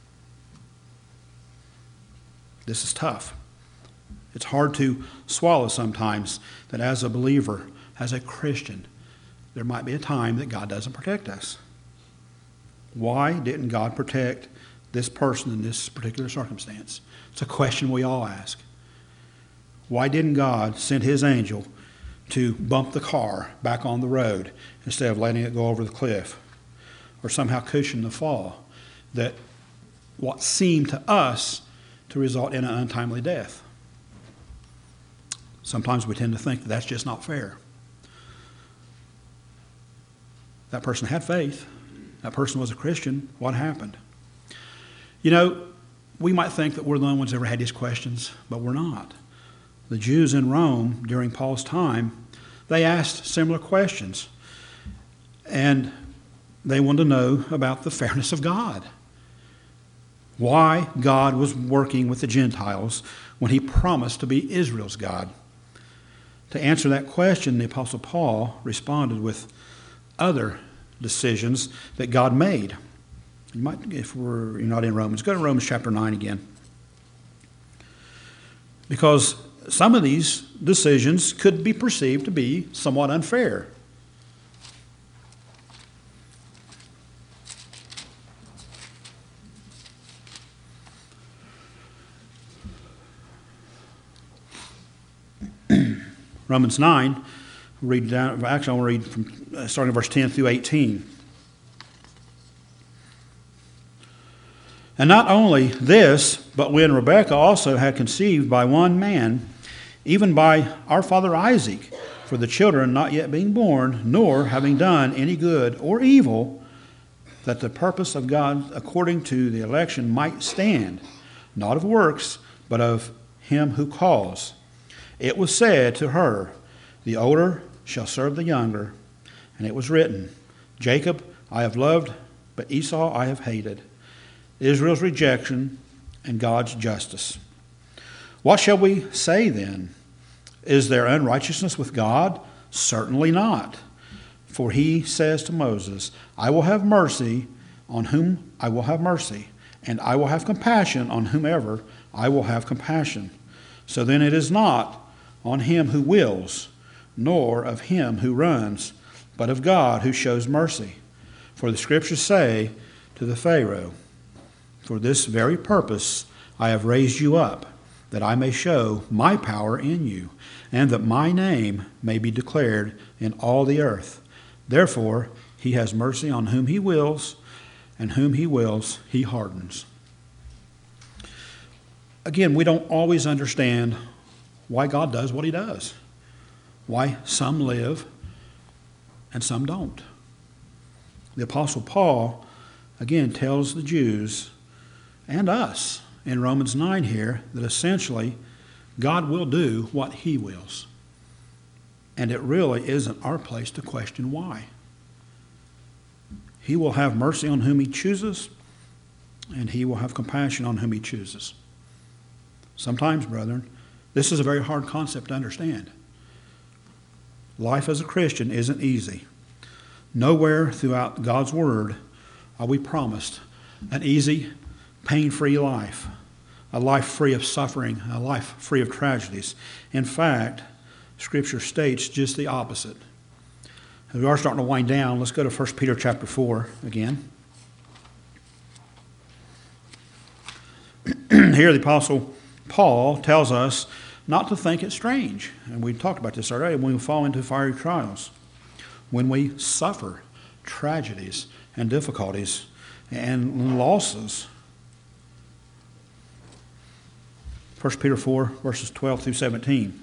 This is tough. It's hard to swallow sometimes that as a believer, as a Christian, there might be a time that God doesn't protect us. Why didn't God protect this person in this particular circumstance? It's a question we all ask. Why didn't God send his angel to bump the car back on the road instead of letting it go over the cliff, or somehow cushion the fall that what seemed to us to result in an untimely death? Sometimes we tend to think that that's just not fair. That person had faith. That person was a Christian. What happened? You know, we might think that we're the only ones that ever had these questions, but we're not. The Jews in Rome during Paul's time, they asked similar questions. And they wanted to know about the fairness of God. Why God was working with the Gentiles when he promised to be Israel's God. To answer that question, the Apostle Paul responded with other decisions that God made. You might, if we're you're not in Romans, go to Romans chapter nine again. Because some of these decisions could be perceived to be somewhat unfair. Romans nine, read down, actually I want to read from uh, starting verse ten through eighteen. And not only this, but when Rebekah also had conceived by one man, even by our father Isaac, for the children not yet being born, nor having done any good or evil, that the purpose of God according to the election might stand, not of works, but of him who calls. It was said to her, the older shall serve the younger. And it was written, Jacob I have loved, but Esau I have hated. Israel's rejection and God's justice. What shall we say then? Is there unrighteousness with God? Certainly not. For he says to Moses, I will have mercy on whom I will have mercy, and I will have compassion on whomever I will have compassion. So then it is not on him who wills, nor of him who runs, but of God who shows mercy. For the scriptures say to the Pharaoh, for this very purpose I have raised you up, that I may show my power in you, and that my name may be declared in all the earth. Therefore, he has mercy on whom he wills, and whom he wills, he hardens. Again, we don't always understand why God does what he does, why some live and some don't. The Apostle Paul, again, tells the Jews and us in Romans nine here that essentially God will do what he wills. And it really isn't our place to question why. He will have mercy on whom he chooses, and he will have compassion on whom he chooses. Sometimes, brethren, this is a very hard concept to understand. Life as a Christian isn't easy. Nowhere throughout God's Word are we promised an easy, pain-free life, a life free of suffering, a life free of tragedies. In fact, Scripture states just the opposite. As we are starting to wind down, let's go to First Peter chapter four again. Here the Apostle Paul tells us not to think it strange, and we talked about this already, when we fall into fiery trials, when we suffer tragedies and difficulties and losses. First Peter four, verses twelve through seventeen.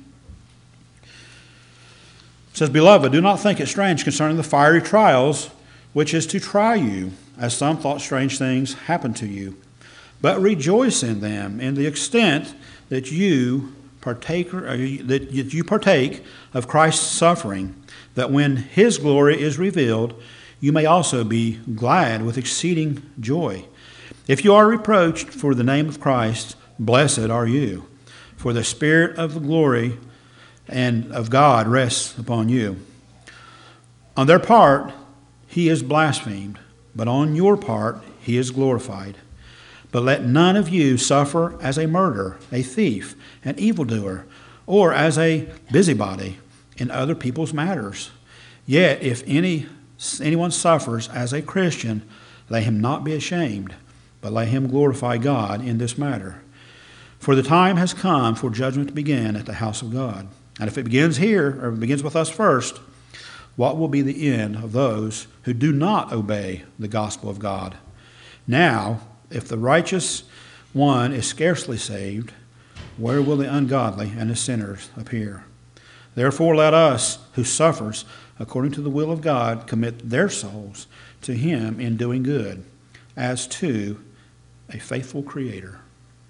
It says, Beloved, do not think it strange concerning the fiery trials, which is to try you, as some thought strange things happened to you. But rejoice in them, in the extent that you partaker, that you partake of Christ's suffering, that when his glory is revealed, you may also be glad with exceeding joy. If you are reproached for the name of Christ, blessed are you, for the Spirit of the glory and of God rests upon you. On their part, he is blasphemed, but on your part, he is glorified. But let none of you suffer as a murderer, a thief, an evildoer, or as a busybody in other people's matters. Yet if any anyone suffers as a Christian, let him not be ashamed, but let him glorify God in this matter. For the time has come for judgment to begin at the house of God. And if it begins here, or begins with us first, what will be the end of those who do not obey the gospel of God? Now, if the righteous one is scarcely saved, where will the ungodly and the sinners appear? Therefore let us, who suffers according to the will of God, commit their souls to him in doing good, as to a faithful Creator.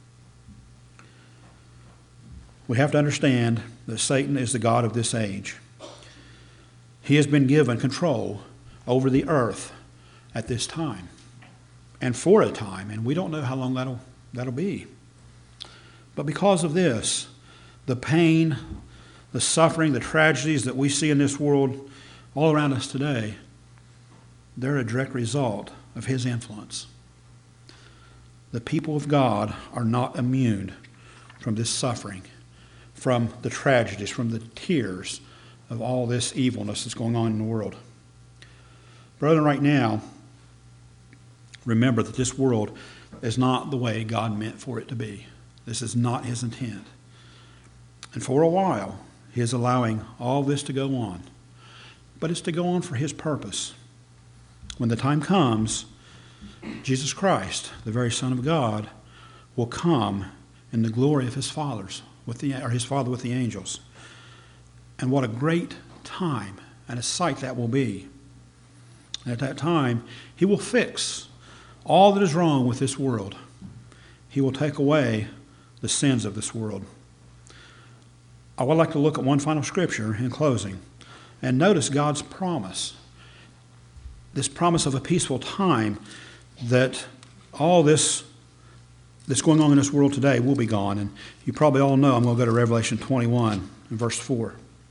We have to understand that Satan is the god of this age. He has been given control over the earth at this time, and for a time, and we don't know how long that'll, that'll be. But because of this, the pain, the suffering, the tragedies that we see in this world all around us today, they're a direct result of his influence. The people of God are not immune from this suffering, from the tragedies, from the tears of all this evilness that's going on in the world. Brethren, right now, remember that this world is not the way God meant for it to be. This is not his intent. And for a while, he is allowing all this to go on. But it's to go on for his purpose. When the time comes, Jesus Christ, the very Son of God, will come in the glory of his fathers, with the, or his Father with the angels. And what a great time and a sight that will be. And at that time, he will fix all that is wrong with this world. He will take away the sins of this world. I would like to look at one final scripture in closing. And notice God's promise. This promise of a peaceful time, that all this that's going on in this world today will be gone. And you probably all know I'm going to go to Revelation twenty-one and verse four.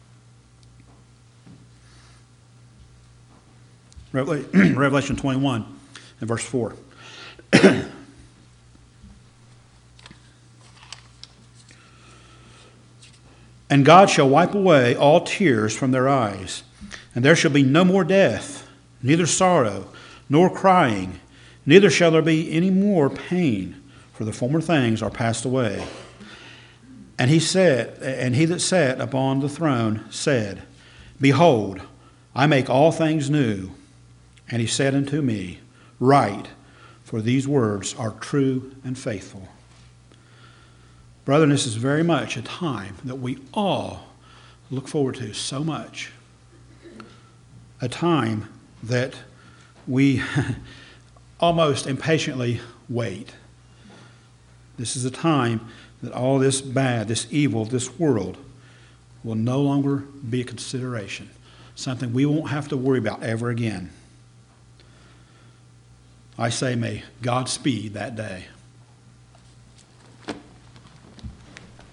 Revelation twenty-one and verse four. And God shall wipe away all tears from their eyes, and there shall be no more death, neither sorrow, nor crying, Neither shall there be any more pain, for the former things are passed away. And he said, and he that sat upon the throne said, Behold, I make all things new. And he said unto me, Write, for these words are true and faithful. Brethren, this is very much a time that we all look forward to so much. A time that we almost impatiently wait. This is a time that all this bad, this evil, this world will no longer be a consideration. Something we won't have to worry about ever again. I say, may God speed that day.